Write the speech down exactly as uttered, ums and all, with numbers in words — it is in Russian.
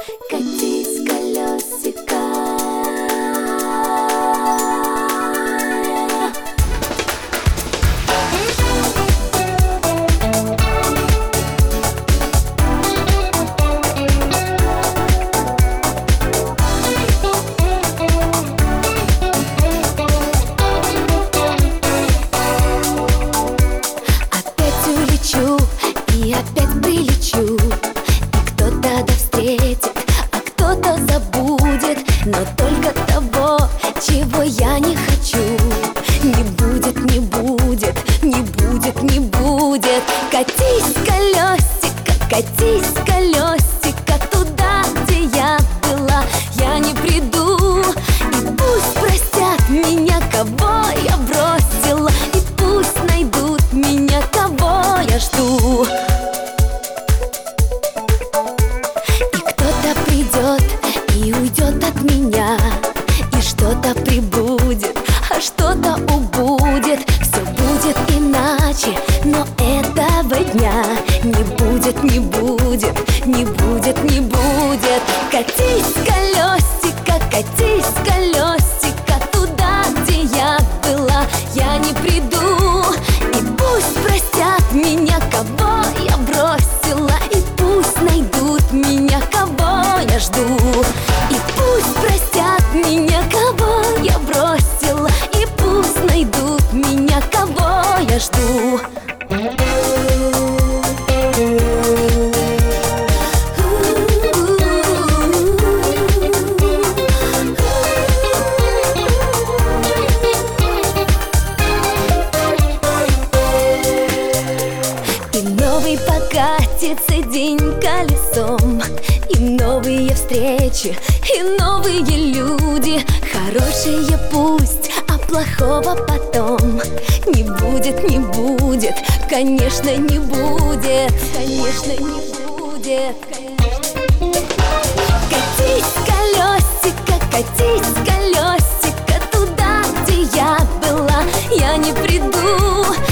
Катись, колесико. Опять улечу и опять прилечу, и кто-то да встретит, а кто-то забудет. Но только того, чего я не хочу, не будет, не будет, не будет, не будет. Катись, колесико, катись, колесико, туда, где я была, я не приду. И пусть простят меня, кого я бросила, и пусть найдут меня, кого я жду. И кто-то придет и уйдет от меня, и что-то прибудет, а что-то убудет. Все будет иначе, но этого дня не будет, не будет, не будет, не будет. Катись, колесико, катись, колесико, туда, где я была, я не приду. И пусть простят меня, кого я бросила, и пусть найдут меня, кого я жду. И пусть простят меня, кого я бросила, и пусть найдут меня, кого я жду. И новый покатится день колесом, и новые встречи, и новые люди. Хорошие пусть, а плохого потом не будет, не будет, конечно, не будет, конечно, не будет. Катись, колесико, катись, колесико, туда, где я была, я не приду.